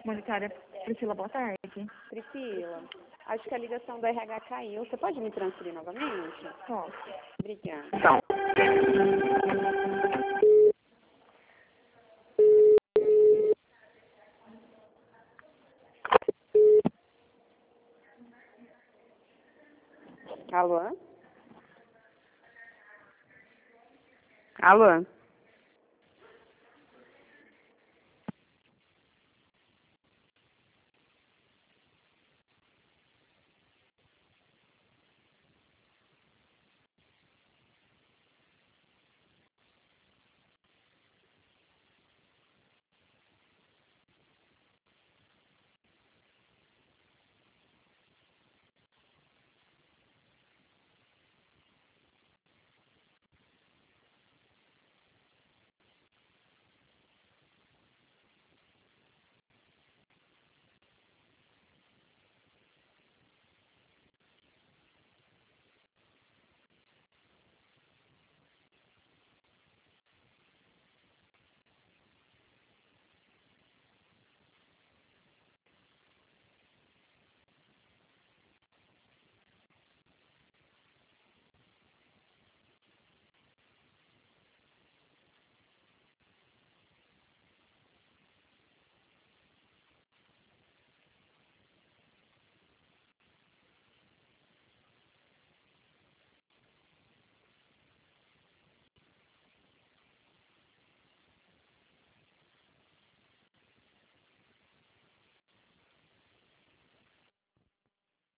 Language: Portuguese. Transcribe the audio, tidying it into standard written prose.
Monetária Priscila, boa tarde. Priscila, acho que a ligação do RH caiu. Você pode me transferir novamente? Posso. Obrigada. Então. Alô? Alô?